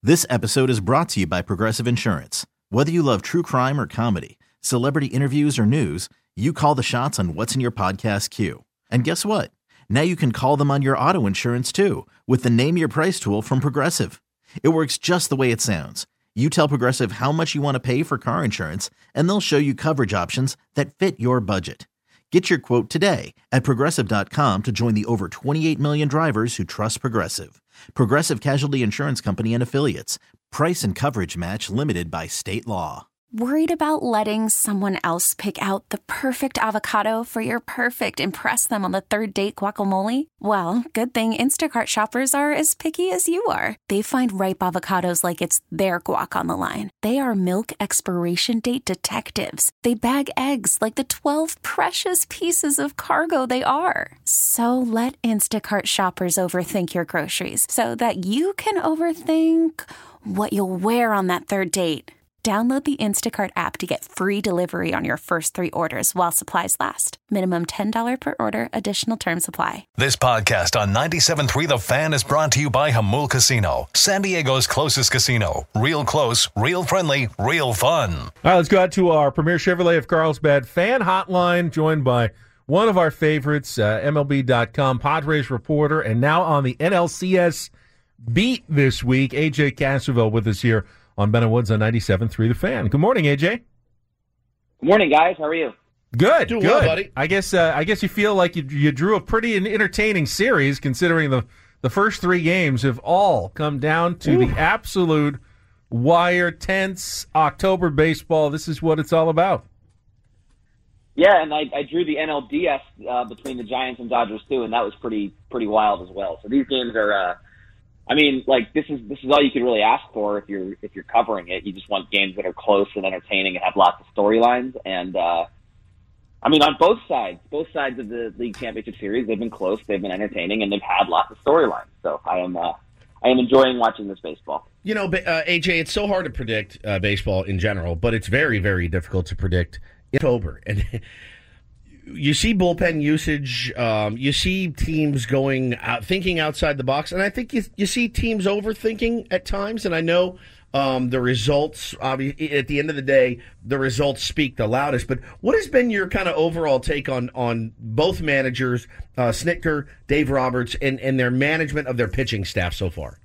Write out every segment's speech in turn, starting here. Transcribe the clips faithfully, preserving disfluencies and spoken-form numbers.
This episode is brought to you by Progressive Insurance. Whether you love true crime or comedy, celebrity interviews or news, you call the shots on what's in your podcast queue. And guess what? Now you can call them on your auto insurance too with the Name Your Price tool from Progressive. It works just the way it sounds. You tell Progressive how much you want to pay for car insurance, and they'll show you coverage options that fit your budget. Get your quote today at Progressive dot com to join the over twenty-eight million drivers who trust Progressive. Progressive Casualty Insurance Company and Affiliates. Price and coverage match limited by state law. Worried about letting someone else pick out the perfect avocado for your perfect impress them on the third date guacamole? Well, good thing Instacart shoppers are as picky as you are. They find ripe avocados like it's their guac on the line. They are milk expiration date detectives. They bag eggs like the twelve precious pieces of cargo they are. So let Instacart shoppers overthink your groceries so that you can overthink what you'll wear on that third date. Download the Instacart app to get free delivery on your first three orders while supplies last. Minimum ten dollars per order. Additional terms apply. This podcast on ninety-seven point three The Fan is brought to you by Jamul Casino, San Diego's closest casino. Real close, real friendly, real fun. All right, let's go out to our Premier Chevrolet of Carlsbad fan hotline, joined by one of our favorites, uh, M L B dot com Padres reporter, and now on the N L C S beat this week, A J Cassavell with us here on Ben and Woods on ninety-seven point three The Fan. Good morning, A J. Good morning, guys. How are you? Good, Doing good. well, buddy. I guess uh, I guess you feel like you you drew a pretty entertaining series, considering the the first three games have all come down to Ooh. the absolute wire, tense October baseball. This is what it's all about. Yeah, and I, I drew the N L D S uh, between the Giants and Dodgers too, and that was pretty pretty wild as well. So these games are. Uh, I mean, like this is this is all you could really ask for if you're if you're covering it. You just want games that are close and entertaining and have lots of storylines. And uh, I mean, on both sides, both sides of the league championship series, they've been close, they've been entertaining, and they've had lots of storylines. So I am uh, I am enjoying watching this baseball. You know, uh, A J, it's so hard to predict uh, baseball in general, but it's very very difficult to predict in October. And you see bullpen usage. Um, you see teams going out, thinking outside the box, and I think you you see teams overthinking at times. And I know um, the results. Obviously, at the end of the day, the results speak the loudest. But what has been your kind of overall take on on both managers, uh, Snitker, Dave Roberts, and and their management of their pitching staff so far?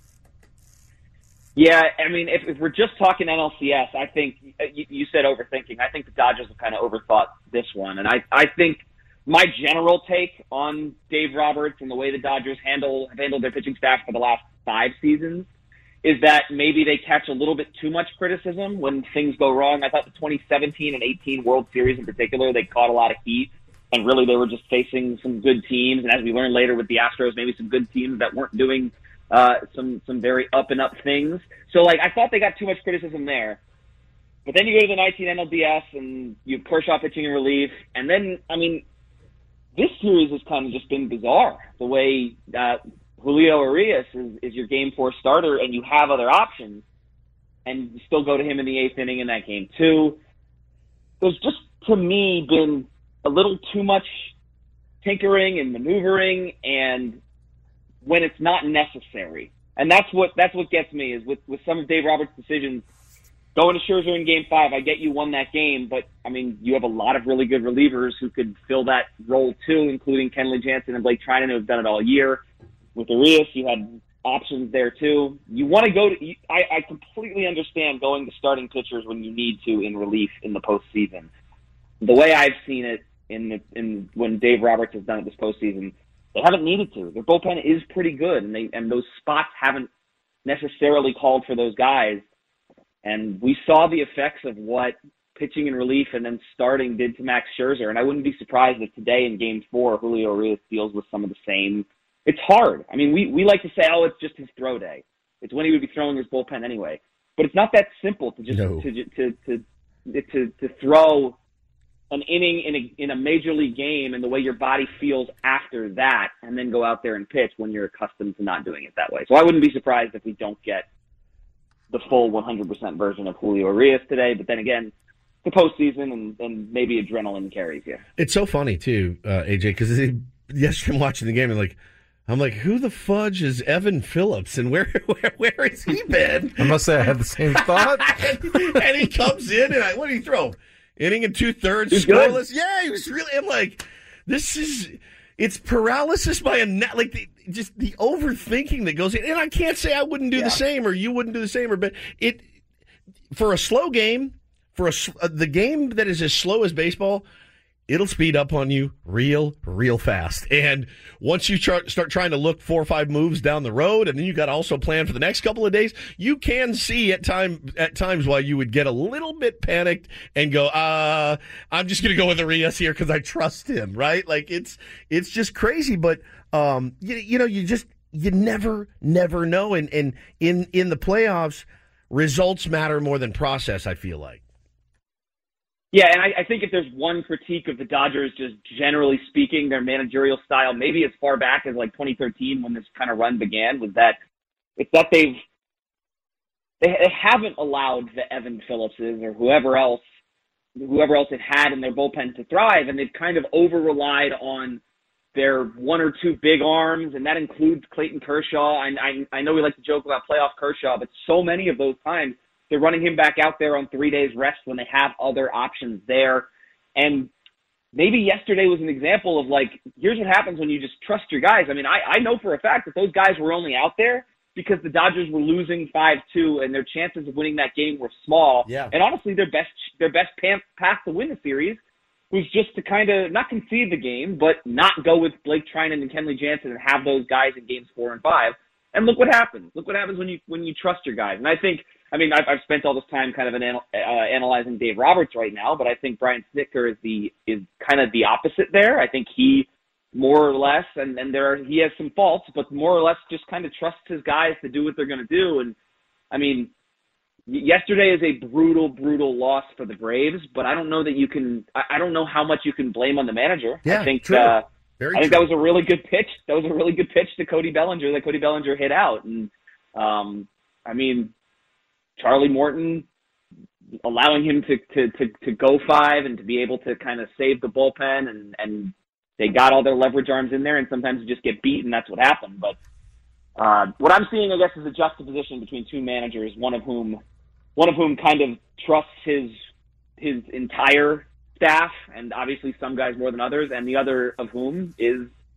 Yeah, I mean, if, if we're just talking N L C S, I think you, you said overthinking. I think the Dodgers have kind of overthought this one, and I, I think my general take on Dave Roberts and the way the Dodgers handle have handled their pitching staff for the last five seasons is that maybe they catch a little bit too much criticism when things go wrong. I thought the twenty seventeen and eighteen World Series in particular, they caught a lot of heat, and really they were just facing some good teams. And as we learned later with the Astros, maybe some good teams that weren't doing Uh, some some very up and up things. So like I thought they got too much criticism there. But then you go to the nineteen N L D S and you have Kershaw pitching in relief, and then I mean this series has kind of just been bizarre. The way uh, Julio Urias is, is your game four starter, and you have other options, and you still go to him in the eighth inning in that game too. There's just to me been a little too much tinkering and maneuvering, and when it's not necessary. And that's what that's what gets me is with, with some of Dave Roberts' decisions. Going to Scherzer in game five, I get you won that game, but, I mean, you have a lot of really good relievers who could fill that role too, including Kenley Jansen and Blake Trinan, who have done it all year. With Urias, you had options there too. You want to go to – I I completely understand going to starting pitchers when you need to in relief in the postseason. The way I've seen it in the, in when Dave Roberts has done it this postseason, they haven't needed to. Their bullpen is pretty good, and they and those spots haven't necessarily called for those guys. And we saw the effects of what pitching in relief and then starting did to Max Scherzer. And I wouldn't be surprised if today in Game Four, Julio Urias deals with some of the same. It's hard. I mean, we we like to say, oh, it's just his throw day. It's when he would be throwing his bullpen anyway. But it's not that simple to just No. to, to to to to to throw an inning in a in a major league game and the way your body feels after that, and then go out there and pitch when you're accustomed to not doing it that way. So I wouldn't be surprised if we don't get the full one hundred percent version of Julio Urias today. But then again, the postseason and, and maybe adrenaline carries you. It's so funny too, uh, A J, because yesterday I'm watching the game and like, I'm like, who the fudge is Evan Phillips, and where where, where has he been? I must say I had the same thought. and, and he comes in, and I, what did he throw? Inning and two-thirds, He's scoreless. good. Yeah, he was really, I'm like, this is, it's paralysis by a, net, like, the, just the overthinking that goes in. And I can't say I wouldn't do yeah. the same, or you wouldn't do the same, or but it, for a slow game, for a, uh, the game that is as slow as baseball, it'll speed up on you real, real fast. And once you try, start trying to look four or five moves down the road, and then you got to also plan for the next couple of days, you can see at time at times why you would get a little bit panicked and go, uh, I'm just going to go with Arias here because I trust him, right? Like, it's it's just crazy. But, um, you, you know, you just, you never, never know. And, and in, in the playoffs, results matter more than process, I feel like. Yeah, and I, I think if there's one critique of the Dodgers, just generally speaking, their managerial style, maybe as far back as like twenty thirteen when this kind of run began, was that it's that they've they, they haven't allowed the Evan Phillipses or whoever else whoever else it had in their bullpen to thrive, and they've kind of over relied on their one or two big arms, and that includes Clayton Kershaw. I, I I know we like to joke about playoff Kershaw, but so many of those times they're running him back out there on three days rest when they have other options there. And maybe yesterday was an example of, like, here's what happens when you just trust your guys. I mean, I, I know for a fact that those guys were only out there because the Dodgers were losing five two and their chances of winning that game were small. Yeah. And honestly, their best their best path to win the series was just to kind of not concede the game, but not go with Blake Trinan and Kenley Jansen and have those guys in games four and five. And look what happens. Look what happens when you when you trust your guys. And I think, I mean, I've, I've spent all this time kind of an, uh, analyzing Dave Roberts right now, but I think Brian Snitker is the is kind of the opposite there. I think he more or less, and, and there are, he has some faults, but more or less just kind of trusts his guys to do what they're going to do. And I mean, yesterday is a brutal, brutal loss for the Braves, but I don't know that you can. I, I don't know how much you can blame on the manager. Yeah, I think. true. Uh, Very I think true. that was a really good pitch. That was a really good pitch to Cody Bellinger that Cody Bellinger hit out. And, um, I mean, Charlie Morton allowing him to, to, to, to go five and to be able to kind of save the bullpen, and, and they got all their leverage arms in there, and sometimes you just get beat, and that's what happened. But uh, what I'm seeing, I guess, is a juxtaposition between two managers, one of whom one of whom kind of trusts his his entire staff, and obviously some guys more than others, and the other of whom is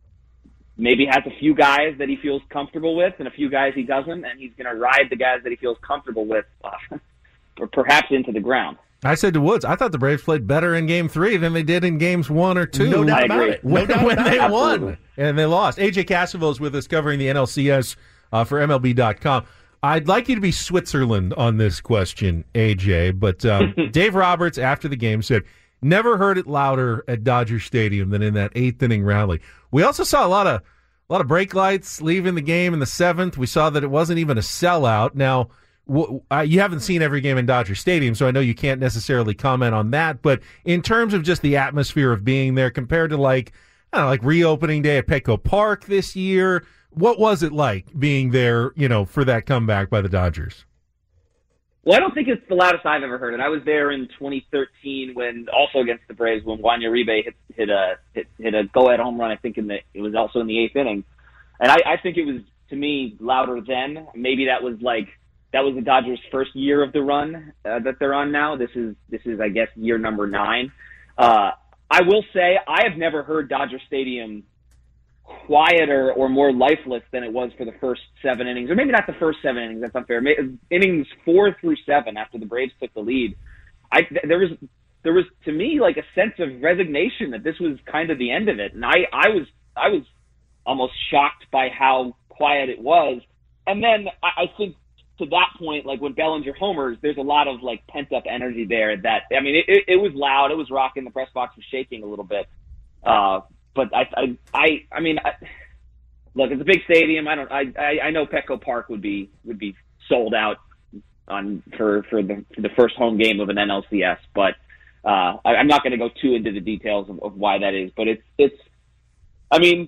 maybe has a few guys that he feels comfortable with and a few guys he doesn't, and he's going to ride the guys that he feels comfortable with uh, perhaps into the ground. I said to Woods, I thought the Braves played better in Game Three than they did in Games One or Two. No doubt I about agree. it. No when, doubt when about they it. won Absolutely. and they lost. A J Cassaville is with us covering the N L C S uh, for M L B dot com. I'd like you to be Switzerland on this question, A J, but um, Dave Roberts after the game said, never heard it louder at Dodger Stadium than in that eighth inning rally. We also saw a lot of a lot of brake lights leaving the game in the seventh. We saw that it wasn't even a sellout. Now, w- uh, you haven't seen every game in Dodger Stadium, so I know you can't necessarily comment on that. But in terms of just the atmosphere of being there compared to, like, I don't know, like reopening day at Petco Park this year, what was it like being there, you know, for that comeback by the Dodgers? Well, I don't think it's the loudest I've ever heard it. I was there in twenty thirteen when, also against the Braves, when Juan Uribe hit, hit a hit, hit a go-ahead home run. I think in the it was also in the eighth inning, and I, I think it was, to me, louder then. Maybe that was like that was the Dodgers' first year of the run uh, that they're on now. This is this is I guess year number nine. Uh, I will say I have never heard Dodger Stadium quieter or more lifeless than it was for the first seven innings, or maybe not the first seven innings. That's unfair. Innings four through seven after the Braves took the lead, I there was there was to me like a sense of resignation that this was kind of the end of it, and I I was I was almost shocked by how quiet it was. And then I, I think to that point, like when Bellinger homers, there's a lot of like pent up energy there. That I mean, it, it, it was loud, it was rocking, the press box was shaking a little bit. Uh, But I, I, I, I mean, I, look, it's a big stadium. I don't, I, I, I know Petco Park would be would be sold out on for for the for the first home game of an N L C S. But uh, I, I'm not going to go too into the details of, of why that is. But it's it's, I mean,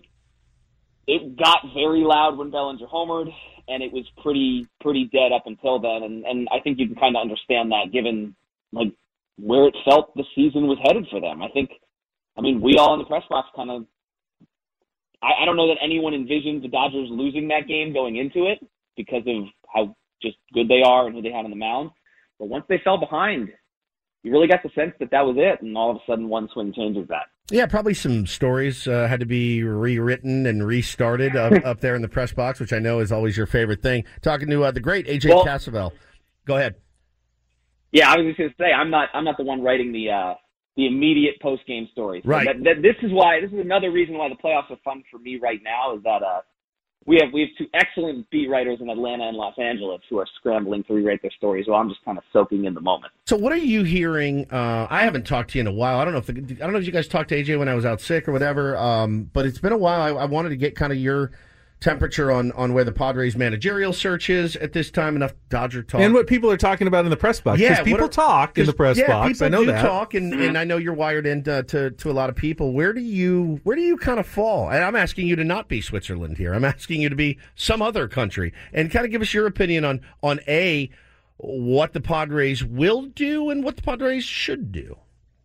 it got very loud when Bellinger homered, and it was pretty pretty dead up until then. And and I think you can kind of understand that given like where it felt the season was headed for them. I think. I mean, we all in the press box kind of, I, I don't know that anyone envisioned the Dodgers losing that game going into it because of how just good they are and who they had on the mound. But once they fell behind, you really got the sense that that was it, and all of a sudden one swing changes that. Yeah, probably some stories uh, had to be rewritten and restarted up, up there in the press box, which I know is always your favorite thing. Talking to uh, the great A J well, Cassavell. Go ahead. Yeah, I was just going to say I'm not I'm not the one writing the uh, the immediate post game stories. So right. That, that, this is why this is another reason why the playoffs are fun for me right now is that uh, we have we have two excellent beat writers in Atlanta and Los Angeles who are scrambling to rewrite their stories. While I'm just kind of soaking in the moment. So what are you hearing? Uh, I haven't talked to you in a while. I don't know if the, I don't know if you guys talked to A J when I was out sick or whatever. Um, but it's been a while. I, I wanted to get kind of your temperature on, on where the Padres managerial search is at this time. Enough Dodger talk. And what people are talking about in the press box. Because yeah, people are, talk in the press yeah, box. I know do that. talk, and, and I know you're wired into to, to a lot of people. Where do you where do you kind of fall? And I'm asking you to not be Switzerland here. I'm asking you to be some other country. And kind of give us your opinion on, on A, what the Padres will do and what the Padres should do.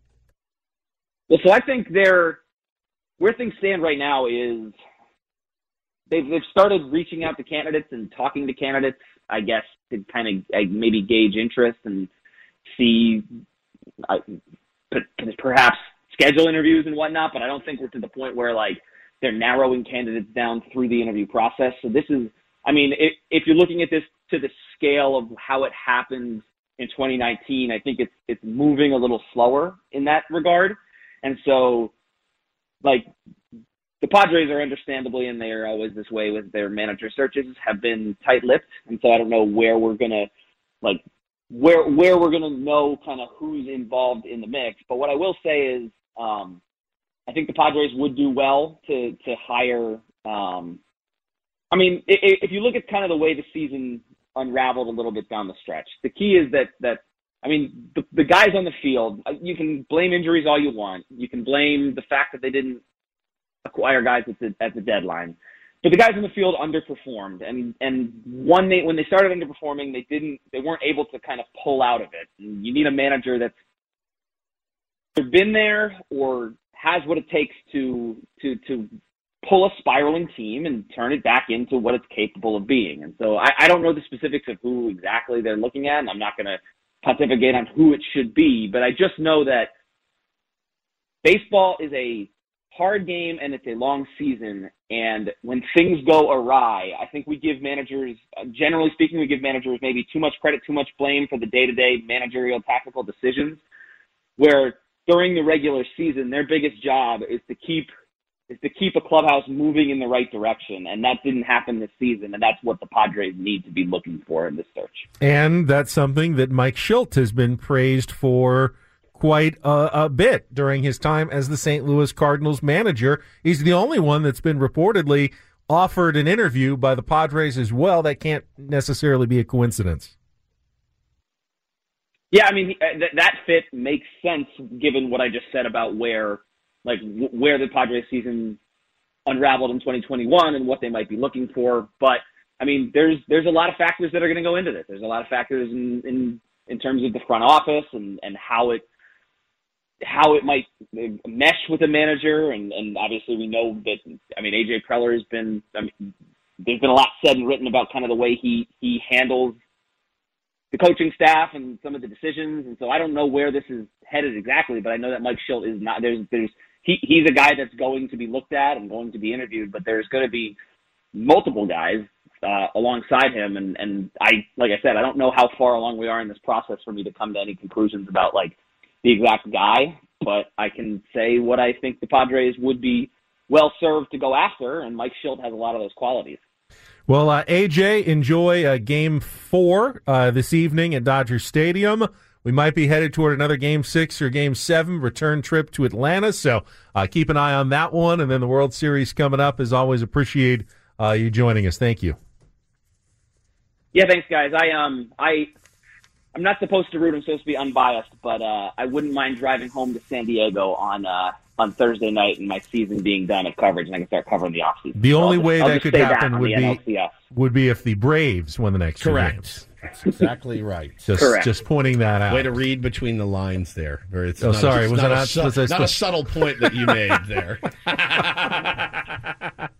Well, so I think they're where things stand right now is They've, they've started reaching out to candidates and talking to candidates, I guess, to kind of uh, maybe gauge interest and see, uh, perhaps schedule interviews and whatnot, but I don't think we're to the point where, like, they're narrowing candidates down through the interview process. So this is, I mean, if, if you're looking at this to the scale of how it happened in twenty nineteen, I think it's it's moving a little slower in that regard. And so, like, the Padres are understandably, and they are always this way with their manager searches, have been tight-lipped, and so I don't know where we're gonna, like, where where we're gonna know kind of who's involved in the mix. But what I will say is, um, I think the Padres would do well to to hire. Um, I mean, if, if you look at kind of the way the season unraveled a little bit down the stretch, the key is that that I mean, the, the guys on the field. You can blame injuries all you want. You can blame the fact that they didn't acquire guys at the at the deadline, but the guys in the field underperformed, and and one they when they started underperforming, they didn't they weren't able to kind of pull out of it. And you need a manager that's been there or has what it takes to to to pull a spiraling team and turn it back into what it's capable of being. And so I, I don't know the specifics of who exactly they're looking at, and I'm not going to pontificate on who it should be, but I just know that baseball is a hard game and it's a long season, and when things go awry, I think we give managers, generally speaking, we give managers maybe too much credit, too much blame for the day-to-day managerial tactical decisions, where during the regular season, their biggest job is to keep is to keep a clubhouse moving in the right direction, and that didn't happen this season, and that's what the Padres need to be looking for in this search. And that's something that Mike Shildt has been praised for quite a, a bit during his time as the Saint Louis Cardinals manager. He's the only one that's been reportedly offered an interview by the Padres as well. That can't necessarily be a coincidence. Yeah, I mean, th- that fit makes sense given what I just said about where, like, w- where the Padres season unraveled in twenty twenty-one and what they might be looking for. But I mean, there's there's a lot of factors that are going to go into this. There's a lot of factors in in, in terms of the front office and, and how it how it might mesh with a manager, and, and obviously we know that, I mean, A J Preller has been, I mean, there's been a lot said and written about kind of the way he, he handles the coaching staff and some of the decisions, and so I don't know where this is headed exactly, but I know that Mike Shildt is not, there's, there's, he, he's a guy that's going to be looked at and going to be interviewed, but there's going to be multiple guys uh, alongside him, and, and I, like I said, I don't know how far along we are in this process for me to come to any conclusions about, like, the exact guy, but I can say what I think the Padres would be well served to go after, and Mike Shildt has a lot of those qualities. Well, uh, A J, enjoy uh, Game Four uh, this evening at Dodger Stadium. We might be headed toward another Game Six or Game Seven return trip to Atlanta, so uh, keep an eye on that one. And then the World Series coming up. As always, appreciate uh, you joining us. Thank you. Yeah, thanks, guys. I um I. I'm not supposed to root. I'm supposed to be unbiased, but uh, I wouldn't mind driving home to San Diego on uh, on Thursday night and my season being done of coverage, and I can start covering the offseason. The so only just, way I'll that could happen would be would be if the Braves won the next Correct. two games. That's exactly right. Just, Correct. Just pointing that out. Way to read between the lines there. It's oh, not, sorry. it's Was not, that a, not, su- was I not a subtle point that you made there.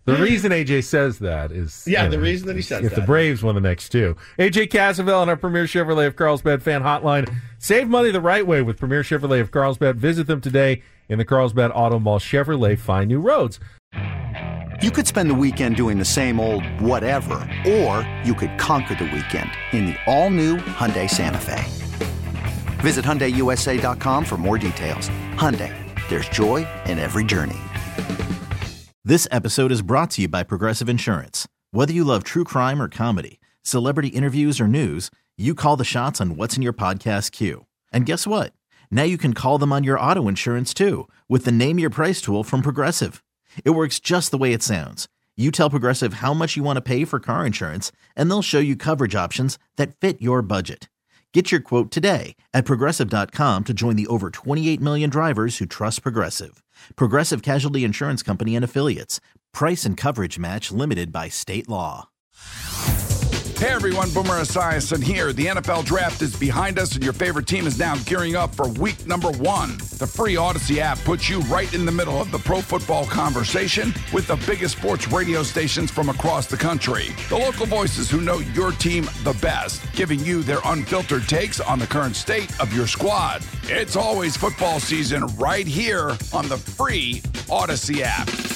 The reason A J says that is... Yeah, you know, the reason that he says if that. the Braves won the next two. A J Cassavell on our Premier Chevrolet of Carlsbad fan hotline. Save money the right way with Premier Chevrolet of Carlsbad. Visit them today in the Carlsbad Auto Mall. Chevrolet, find new roads. You could spend the weekend doing the same old whatever, or you could conquer the weekend in the all-new Hyundai Santa Fe. Visit Hyundai U S A dot com for more details. Hyundai, there's joy in every journey. This episode is brought to you by Progressive Insurance. Whether you love true crime or comedy, celebrity interviews or news, you call the shots on what's in your podcast queue. And guess what? Now you can call them on your auto insurance too with the Name Your Price tool from Progressive. It works just the way it sounds. You tell Progressive how much you want to pay for car insurance, and they'll show you coverage options that fit your budget. Get your quote today at Progressive dot com to join the over twenty-eight million drivers who trust Progressive. Progressive Casualty Insurance Company and Affiliates. Price and coverage match limited by state law. Hey everyone, Boomer Esiason here. The N F L Draft is behind us and your favorite team is now gearing up for week number one. The free Odyssey app puts you right in the middle of the pro football conversation with the biggest sports radio stations from across the country. The local voices who know your team the best, giving you their unfiltered takes on the current state of your squad. It's always football season right here on the free Odyssey app.